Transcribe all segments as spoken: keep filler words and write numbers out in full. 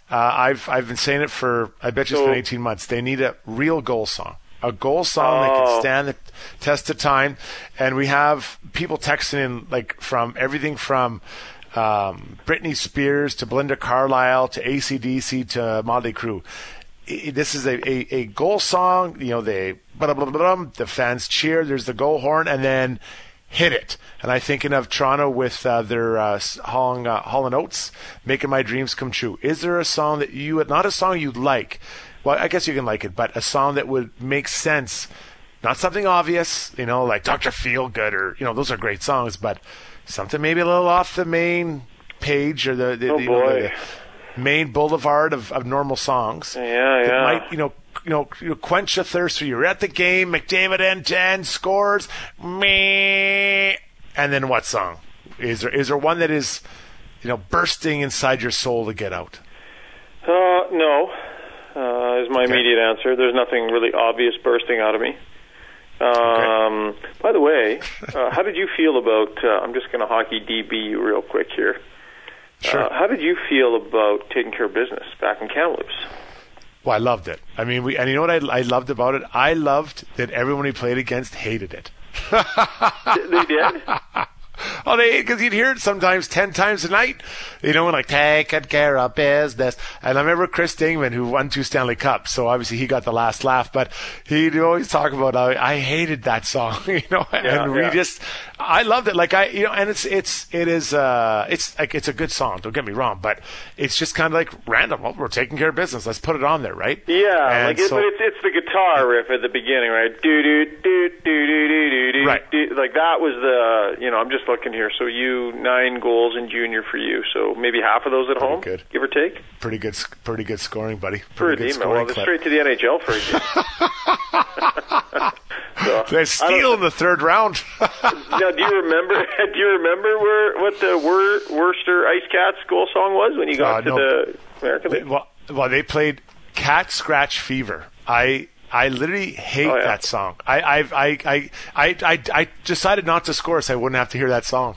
Uh, I've I've been saying it for, I bet you it's So- been eighteen months. They need a real goal song. A goal song that Oh. can stand the test of time. And we have people texting in, like, from everything from um, Britney Spears to Belinda Carlisle to A C D C to Motley Crue. I- This is a, a, a goal song. You know, they blah, blah, blah, blah, the fans cheer. There's the goal horn, and then hit it. And I'm thinking of Toronto with uh, their uh, Hall, uh, Hall and Oates, Making My Dreams Come True. Is there a song that you, not a song you like, well, I guess you can like it, but a song that would make sense, not something obvious, you know, like Doctor Feelgood, or, you know, those are great songs, but something maybe a little off the main page or the, the, Oh, the, you know, boy. the main boulevard of, of normal songs. Yeah, that yeah. might, you know, you know, you know, quench a thirst for you. You're at the game, McDavid and ten scores, me, and then what song? Is there is there one that is, you know, bursting inside your soul to get out? Uh, no, uh, is my Okay. immediate answer. There's nothing really obvious bursting out of me. Um, By the way, uh, how did you feel about, uh, I'm just going to hockey D B you real quick here. Sure. Uh, how did you feel about taking care of business back in Kamloops? Well, I loved it. I mean, we, and you know what I, I loved about it? I loved that everyone he played against hated it. They did? Oh, they, because you'd hear it sometimes ten times a night, you know, like, taking care of business. And I remember Chris Dingman, who won two Stanley Cups, so obviously he got the last laugh, but he'd always talk about, I, I hated that song, you know, Yeah, and we yeah. just, I loved it. Like, I, you know, and it's, it's, it is, uh, it's like, it's a good song, don't get me wrong, but it's just kind of like random. Well, we're taking care of business. Let's put it on there, right? Yeah, And like it, so- but it's it's the guitar riff at the beginning, right? Do do do do do do do do. Right. do. Like that was the, you know, I'm just looking here. So you nine goals in junior for you. So maybe half of those at home, good. give or take. Pretty good, pretty good scoring, buddy. Pretty Pretty good well, scoring they're clip. straight to the N H L for you. So, They I steal don't- in the third round. Now, do you remember? Do you remember where what the Wor- Worcester Ice Cats goal song was when you got Uh, to no. the American League? well, well, they played "Cat Scratch Fever." I I literally hate Oh, yeah. that song. I I've, I I I I I decided not to score so I wouldn't have to hear that song.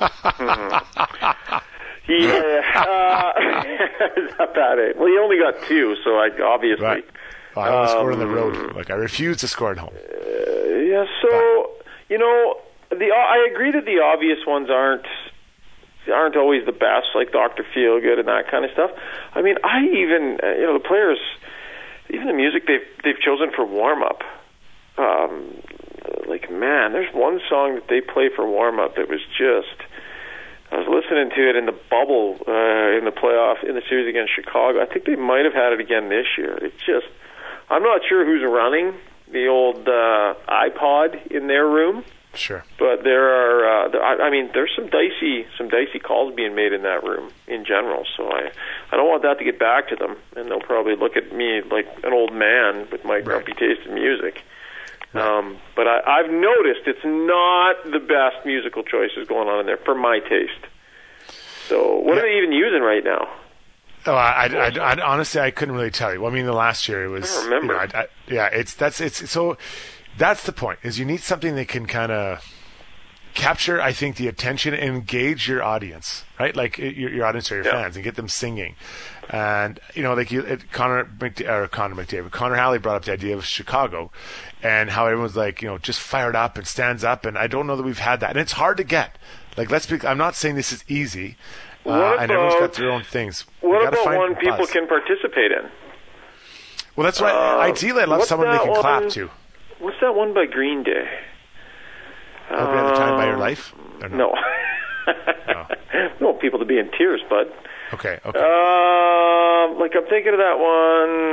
Yeah, uh, it's not bad. Eh? Well, you only got two, so I obviously. Right. Well, I only scored on the Um, road. Like I refuse to score at home. Yeah, so you know, the I agree that the obvious ones aren't aren't always the best, like Doctor Feelgood and that kind of stuff. I mean, I even uh, you know the players, even the music they've they've chosen for warm up. Um, like man, there's one song that they play for warm up that was just. I was listening to it in the bubble uh, in the playoff in the series against Chicago. I think they might have had it again this year. It's just, I'm not sure who's running the old uh, iPod in their room, Sure. but there are. Uh, there, I, I mean, there's some dicey, some dicey calls being made in that room in general. So I, I don't want that to get back to them, and they'll probably look at me like an old man with my grumpy taste in music. Um, but I, I've noticed it's not the best musical choices going on in there for my taste. So what Yeah. are they even using right now? Oh, I, I, I, I honestly I couldn't really tell you. Well, I mean, the last year it was. I don't remember. You know, I, I, yeah, it's that's it's so. That's the point. Is you need something that can kind of capture, I think, the attention and engage your audience, right? Like your, your audience or your Yeah. fans, and get them singing. And you know, like you, it, Connor McD- or Connor McDavid, Connor Halley brought up the idea of Chicago, and how everyone's like, you know, just fired up and stands up. And I don't know that we've had that, and it's hard to get. Like, let's be. I'm not saying this is easy. Uh, What and everyone's got about- their own things. We What gotta about find one the people buzz. can participate in? Well, that's right. Uh, Ideally, I'd love what's someone they that can clap one? to. What's that one by Green Day? Every other time by your Um, life? Or No. No. We want people to be in tears, bud. Okay. Okay. Um, like I'm thinking of that one.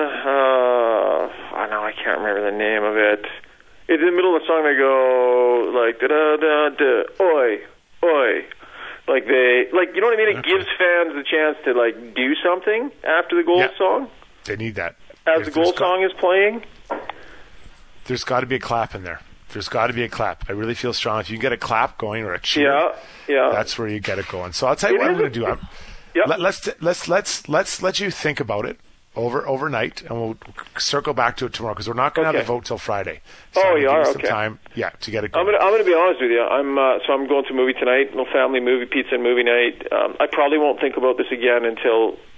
Uh, I know I can't remember the name of it. It's in the middle of the song. They go like da da da da, oi, oi. Like they, like you know what I mean. It Okay. gives fans the chance to like do something after the goal Yeah. song, They need that. as If the goal there's got- song is playing. There's got to be a clap in there. There's got to be a clap. I really feel strong. If you can get a clap going or a cheer, Yeah, yeah. that's where you get it going. So I'll tell you It what I'm is going a- to do. I'm, Yep. let, let's let's let's let's let you think about it over overnight, and we'll circle back to it tomorrow because we're not going to Okay. have the vote till Friday. So Oh, I'm gonna you give are? some Okay. time, yeah, to get it I'm going. gonna I'm gonna be honest with you. I'm uh, so I'm going to a movie tonight. Little family movie, pizza and movie night. Um, I probably won't think about this again until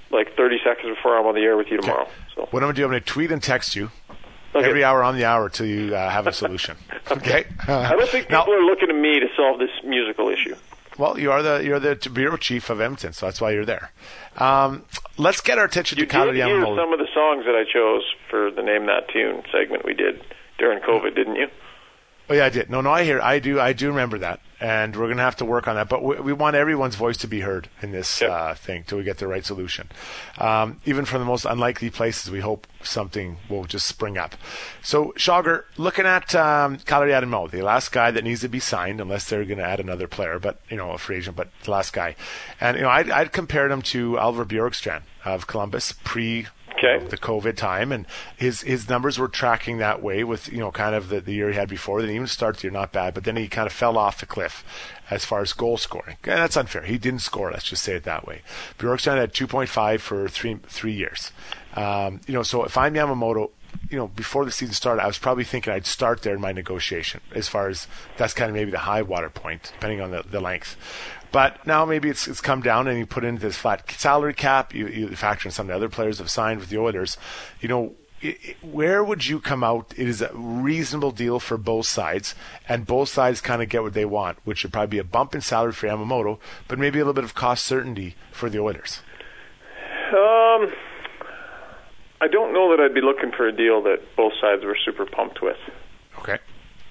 like thirty seconds before I'm on the air with you tomorrow. Okay. So what I'm going to do, I'm going to tweet and text you okay. every hour on the hour till you uh, have a solution. Okay? I don't think people now, are looking to me to solve this musical issue. Well, you are the you're the bureau chief of Edmonton, so that's why you're there. Um, let's get our attention you to Calgary. You did hear some of the songs that I chose for the Name That Tune segment we did during COVID, didn't you? Oh yeah, I did. No, no, I hear, I do, I do remember that, and we're going to have to work on that. But we, we want everyone's voice to be heard in this yep. uh, thing till we get the right solution. Um, even from the most unlikely places, we hope something will just spring up. So, Shogger, looking at um, Calgary Adamo, the last guy that needs to be signed, unless they're going to add another player, but you know, a free agent, but the last guy, and you know, I'd, I'd compared him to Oliver Bjorkstrand of Columbus pre. Okay. The COVID time, and his his numbers were tracking that way with, you know, kind of the, the year he had before. Then even start the year not bad, but then he kind of fell off the cliff as far as goal scoring. And that's unfair. He didn't score. Let's just say it that way. Bjorkstrand had two point five for three three years. Um, you know, so if I'm Yamamoto, you know, before the season started, I was probably thinking I'd start there in my negotiation. As far as that's kind of maybe the high water point, depending on the, the length. But now maybe it's it's come down and you put into this flat salary cap. You, you factor in some of the other players have signed with the Oilers. You know, it, it, where would you come out? It is a reasonable deal for both sides, and both sides kind of get what they want, which would probably be a bump in salary for Yamamoto, but maybe a little bit of cost certainty for the Oilers. Um, I don't know that I'd be looking for a deal that both sides were super pumped with. Okay.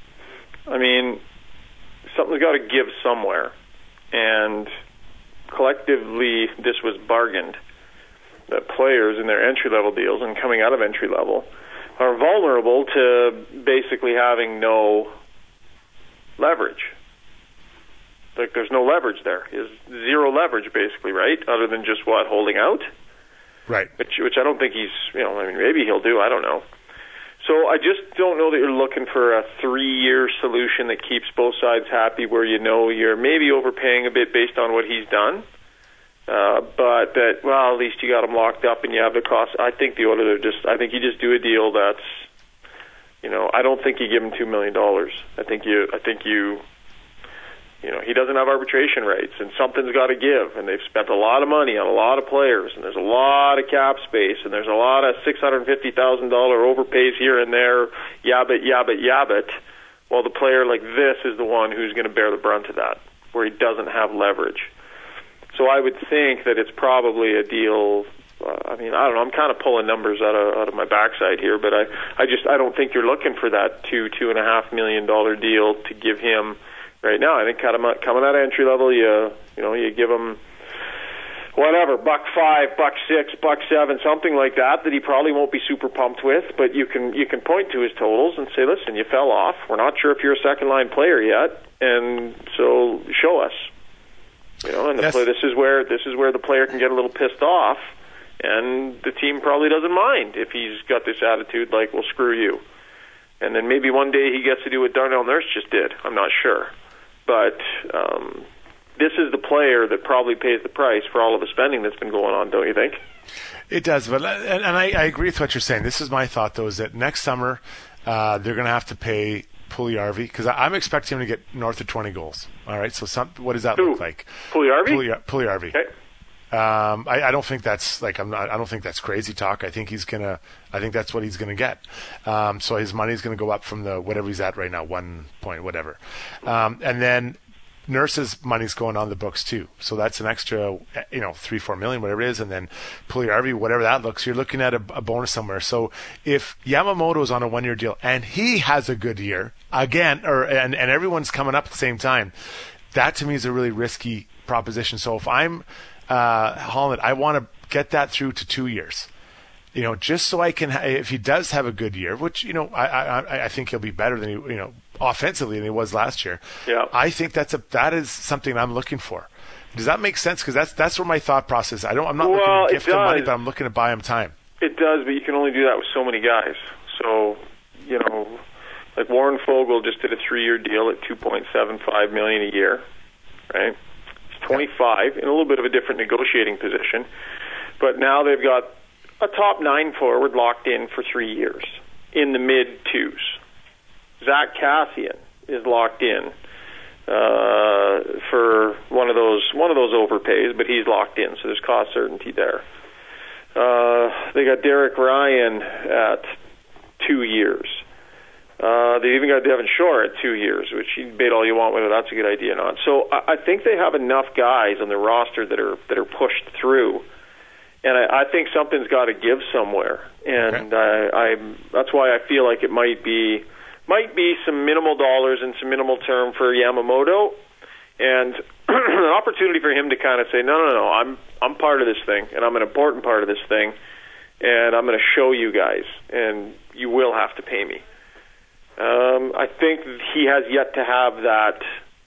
I mean, something's got to give somewhere. And collectively, this was bargained that players in their entry-level deals and coming out of entry-level are vulnerable to basically having no leverage. Like, there's no leverage there. There's zero leverage, basically, right? Other than just, what, holding out? Right. Which, which I don't think he's, you know, I mean, maybe he'll do, I don't know. So I just don't know that you're looking for a three-year solution that keeps both sides happy, where you know you're maybe overpaying a bit based on what he's done, uh, but that, well, at least you got him locked up and you have the cost. I think the Oilers are just, I think you just do a deal that's, you know, I don't think you give him two million dollars. I think you, I think you, you know, he doesn't have arbitration rights, and something's got to give. And they've spent a lot of money on a lot of players, and there's a lot of cap space, and there's a lot of six hundred fifty thousand dollars overpays here and there, yabbit, yabbit, yabbit. Well, the player like this is the one who's going to bear the brunt of that, where he doesn't have leverage. So I would think that it's probably a deal. Uh, I mean, I don't know. I'm kind of pulling numbers out of out of my backside here, but I, I just I don't think you're looking for that two two and a half million dollar deal to give him. Right now, I think kind of coming out of entry level, you you know you give him whatever buck five, buck six, buck seven, something like that that he probably won't be super pumped with. But you can you can point to his totals and say, listen, you fell off. We're not sure if you're a second line player yet, and so show us. You know, and the yes. play, this is where this is where the player can get a little pissed off, and the team probably doesn't mind if he's got this attitude like, well, screw you. And then maybe one day he gets to do what Darnell Nurse just did. I'm not sure. But um, this is the player that probably pays the price for all of the spending that's been going on, don't you think? It does, but and, and I, I agree with what you're saying. This is my thought, though, is that next summer uh, they're going to have to pay Puljujarvi, because I'm expecting him to get north of twenty goals. All right, so some, what does that Who? look like? Puljujarvi? Puljujarvi. Okay. Um, I, I don't think that's like I'm not. I don't think that's crazy talk. I think he's gonna. I think that's what he's gonna get. Um, so his money's gonna go up from the whatever he's at right now, one point whatever, um, and then Nurse's money's going on the books too. So that's an extra, you know, three four million, whatever it is, and then Puljujarvi, whatever that looks. You're looking at a, a bonus somewhere. So if Yamamoto is on a one year deal and he has a good year again, or and and everyone's coming up at the same time, that to me is a really risky proposition. So if I'm Uh, Holland, I want to get that through to two years, you know, just so I can, ha- if he does have a good year, which, you know, I, I, I think he'll be better than he, you know, offensively than he was last year. Yeah. I think that's a, that is something I'm looking for. Does that make sense? Because that's, that's where my thought process, I don't, I'm not well, looking to gift him money, does. but I'm looking to buy him time. It does, but you can only do that with so many guys. So, you know, like Warren Fogle just did a three year deal at two point seven five million dollars a year, right? twenty-five, in a little bit of a different negotiating position. But now they've got a top nine forward locked in for three years in the mid-twos. Zach Kassian is locked in uh, for one of those one of those overpays, but he's locked in, so there's cost certainty there. Uh, they got Derek Ryan at two years. Uh, they even got Devin Shore at two years, which you debate all you want whether that's a good idea or not. So I, I think they have enough guys on their roster that are that are pushed through, and I, I think something's got to give somewhere. And okay. I, I that's why I feel like it might be might be some minimal dollars and some minimal term for Yamamoto, and an opportunity for him to kind of say, no, no, no, I'm I'm part of this thing, and I'm an important part of this thing, and I'm going to show you guys, and you will have to pay me. Um, I think he has yet to have that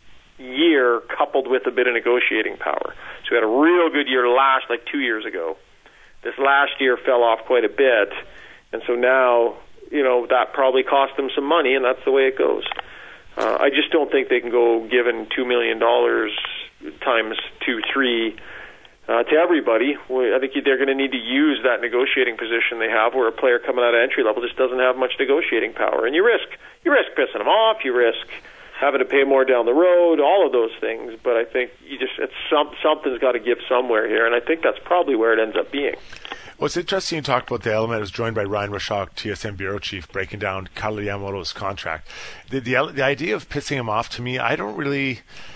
year coupled with a bit of negotiating power. So he had a real good year last, like two years ago. This last year fell off quite a bit, and so now, you know, that probably cost them some money, and that's the way it goes. Uh, I just don't think they can go giving two million dollars times two, three uh, to everybody. I think they're going to need to use that negotiating position they have, where a player coming out of entry level just doesn't have much negotiating power, and you risk you risk pissing them off, you risk having to pay more down the road, all of those things. But I think you just it's some, something's got to give somewhere here, and I think that's probably where it ends up being. Well, it's interesting you talked about the element. I was joined by Ryan Rashok, T S N Bureau Chief, breaking down Kyle Yamamoto's contract. The, the the idea of pissing him off, to me, I don't really...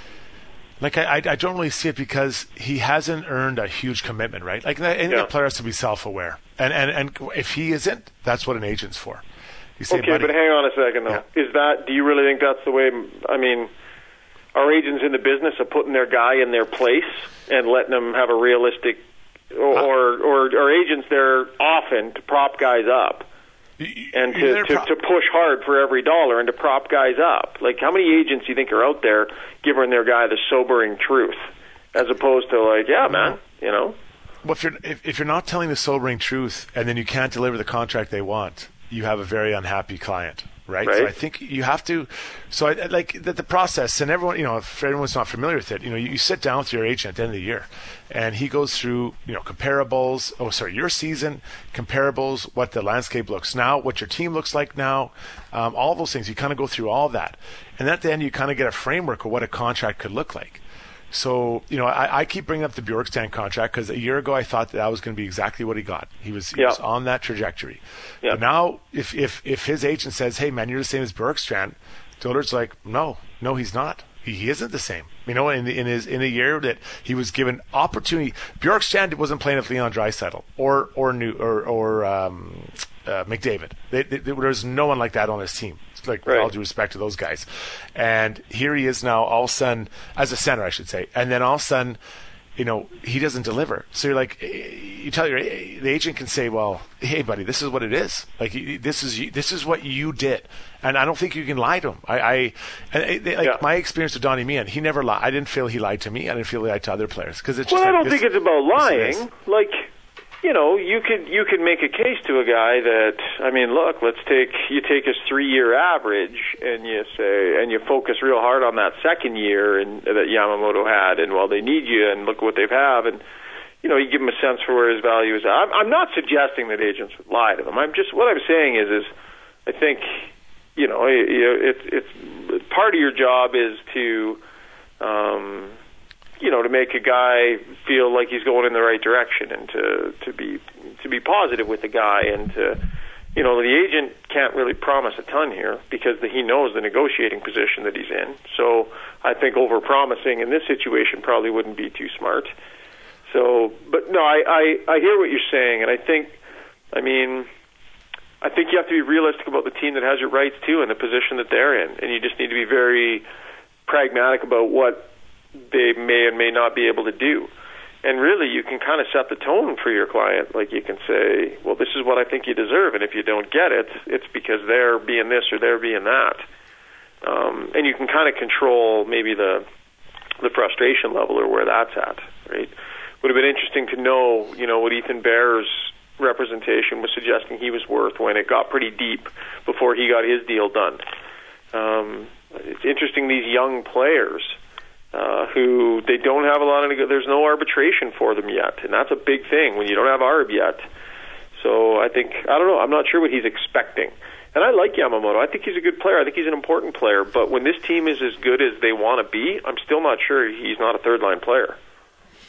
Like, I, I don't really see it because he hasn't earned a huge commitment, right? Like, any yeah. player has to be self-aware. And, and and if he isn't, that's what an agent's for. You say, okay, buddy, but hang on a second, though. Yeah. Is that, do you really think that's the way, I mean, are agents in the business of putting their guy in their place and letting them have a realistic, or, uh, or, or are agents there often to prop guys up? And to, to, to push hard for every dollar and to prop guys up. Like, how many agents do you think are out there giving their guy the sobering truth, as opposed to like, yeah, man, you know? Well, if you're if, if you're not telling the sobering truth and then you can't deliver the contract they want, you have a very unhappy client, right? right. So I think you have to. So I like the, the process, and everyone, you know, if everyone's not familiar with it, you know, you, you sit down with your agent at the end of the year, and he goes through, you know, comparables. Oh, sorry, your season comparables, what the landscape looks now, what your team looks like now, um, all those things. You kind of go through all that, and at the end, you kind of get a framework of what a contract could look like. So, you know, I, I keep bringing up the Bjorkstrand contract because a year ago I thought that, that was going to be exactly what he got. He was, he yeah. was on that trajectory. Yeah. But now, if, if if his agent says, hey, man, you're the same as Bjorkstrand, Diller's like, no, no, he's not. He, he isn't the same. You know, in the, in his in a year that he was given opportunity, Bjorkstrand wasn't playing with Leon Draisaitl or or New or or um, uh, McDavid. They, they, there was no one like that on his team. Like, with right. all due respect to those guys. And here he is now, all of a sudden, as a center, I should say. And then all of a sudden, you know, he doesn't deliver. So you're like, you tell your, the agent can say, well, hey, buddy, this is what it is. Like, this is this is what you did. And I don't think you can lie to him. I, I and they, like, yeah. my experience with Donnie Meehan, he never lied. I didn't feel he lied to me. I didn't feel he lied to other players. Cause it's just well, like, I don't this, think it's about lying. It like, you know, you could you could make a case to a guy that, I mean, look, let's take you take his three-year average and you say and you focus real hard on that second year and that Yamamoto had, and well, they need you, and look what they've have, and you know, you give him a sense for where his value is. I'm, I'm not suggesting that agents would lie to them. I'm just what I'm saying is is I think you know it's it's part of your job is to. Um, you know, to make a guy feel like he's going in the right direction, and to to be to be positive with the guy, and to, you know, the agent can't really promise a ton here because the, he knows the negotiating position that he's in. So I think over-promising in this situation probably wouldn't be too smart. So, but no, I, I, I hear what you're saying, and I think, I mean, I think you have to be realistic about the team that has your rights too, and the position that they're in, and you just need to be very pragmatic about what they may and may not be able to do. And really, you can kind of set the tone for your client. Like, you can say, well, this is what I think you deserve, and if you don't get it, it's because they're being this or they're being that. Um, and you can kind of control maybe the the frustration level or where that's at, right? Would have been interesting to know, you know, what Ethan Bear's representation was suggesting he was worth when it got pretty deep before he got his deal done. Um, it's interesting, these young players, Uh, who they don't have a lot of, there's no arbitration for them yet, and that's a big thing when you don't have arb yet. So I think, I don't know, I'm not sure what he's expecting. And I like Yamamoto. I think he's a good player. I think he's an important player. But when this team is as good as they want to be, I'm still not sure he's not a third-line player.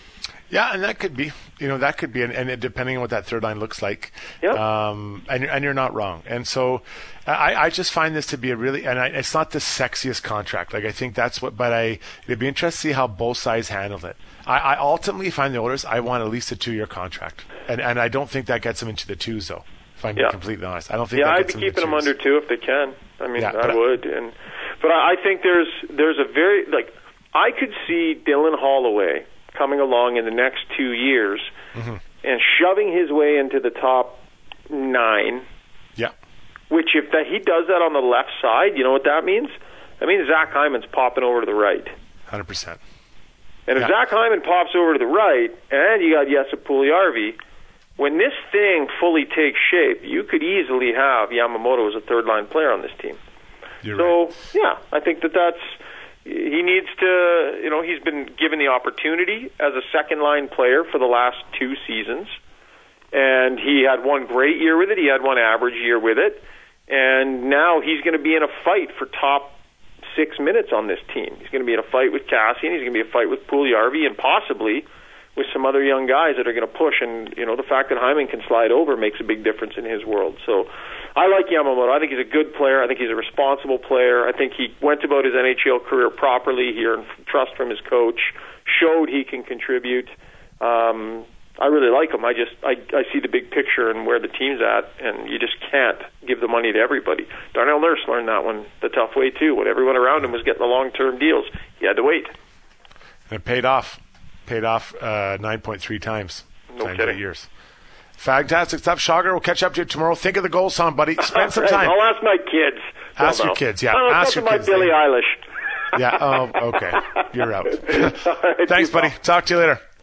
Yeah, and that could be, you know, that could be, and, and depending on what that third line looks like. Yep. Um, and, and you're not wrong. And so I, I just find this to be a really, and I, it's not the sexiest contract. Like, I think that's what, but I, it'd be interesting to see how both sides handle it. I, I ultimately find the Oilers, I want at least a two-year contract. And, and I don't think that gets them into the twos, though, if I'm yeah. being completely honest. I don't think yeah, that I'd gets be them keeping them twos. under two if they can. I mean, Yeah, I would. And But I, I think there's there's a very, like, I could see Dylan Holloway coming along in the next two years mm-hmm. and shoving his way into the top nine. Yeah. Which, if that, he does that on the left side, you know what that means? That means Zach Hyman's popping over to the right. one hundred percent. And if yeah. Zach Hyman pops over to the right, and you got Jesse Puljujärvi, when this thing fully takes shape, you could easily have Yamamoto as a third-line player on this team. You're so, right. yeah, I think that that's... He needs to, you know, he's been given the opportunity as a second-line player for the last two seasons, and he had one great year with it, he had one average year with it, and now he's going to be in a fight for top six minutes on this team. He's going to be in a fight with Cassian, he's going to be in a fight with Puljujärvi, and possibly with some other young guys that are going to push, and, you know, the fact that Hyman can slide over makes a big difference in his world. So I like Yamamoto. I think he's a good player. I think he's a responsible player. I think he went about his N H L career properly. He earned trust from his coach, showed he can contribute. Um, I really like him. I just I, I see the big picture and where the team's at, and you just can't give the money to everybody. Darnell Nurse learned that one the tough way, too. When everyone around him was getting the long-term deals, he had to wait. And it paid off. Paid off uh, nine point three times. No times kidding. eight years. Fantastic stuff, Shagar. We'll catch up to you tomorrow. Think of the goal song, buddy. Spend some time. I'll ask my kids. Ask Well, your no. kids, yeah. I'll Ask talk your to kids. my Billie They- Eilish. Yeah, oh, okay. You're out. All right, Thanks, you buddy. pal. Talk to you later.